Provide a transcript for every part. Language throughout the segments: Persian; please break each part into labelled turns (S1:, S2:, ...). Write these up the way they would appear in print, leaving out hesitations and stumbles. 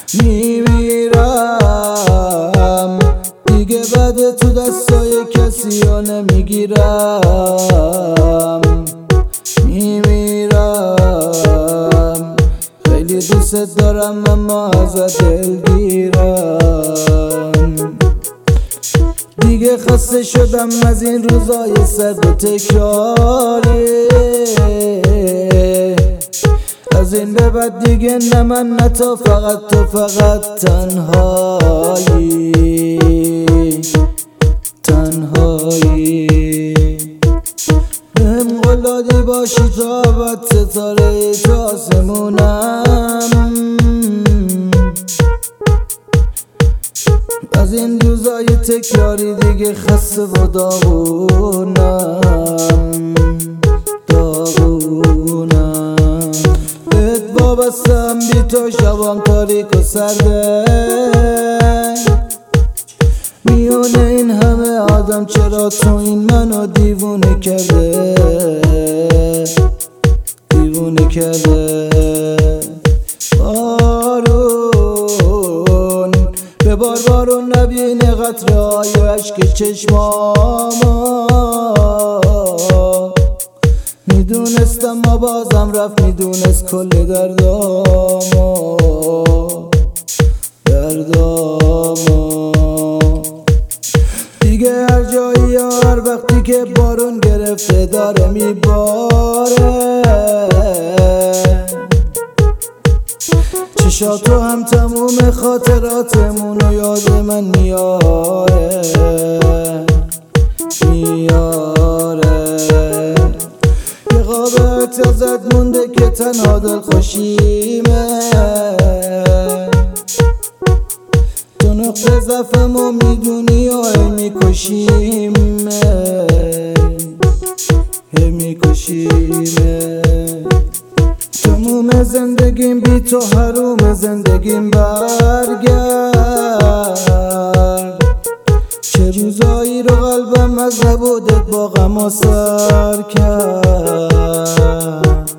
S1: میمیرم دیگه بعد تو دستای کسی ها نمیگیرم. میمیرم خیلی دوست دارم اما ازت دلگیرم. دیگه خسته شدم از این روزای سرد و تکراری. از این به بعد دیگه نه من نه تو، فقط تو، فقط تنهایی. بهم قول دادی باشی تا ابد، ستاره تو آسمونم. از این روزای تکراری دیگه خسته و داغونم. بهت وابستم، بی تو شبام تاریک و سرده. میونه این همه آدم چرا تو این منو دیوونه کرده. بارون ببار، بارون نبینه قطره های عشق چشمامو. میدونستم ما بازم رفت، میدونست کل دردامو. دیگه هر جایی یا هر وقتی که بارون گرفته داره میباره. چشاتو هم تموم خاطراتمونو یاد من میاره. یه قابت ازت مونده که تنها دل خوشیمه. تو نقطه ضعفمو میدونی و هی میکشیمه. تموم زندگیم بی تو حروم، زندگیم برگرد. چه روزایی رو قلبم از نبودت با غم سر کرد.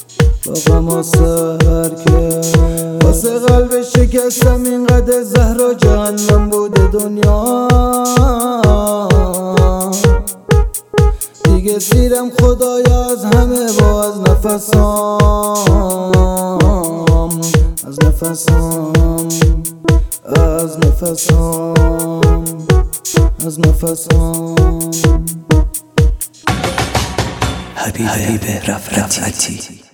S1: واسه قلب شکستم اینقدر زهر و جهنم بوده دنیا. دیگه سیرم خدایا از همه با از نفسام.
S2: حبیب رفعتی.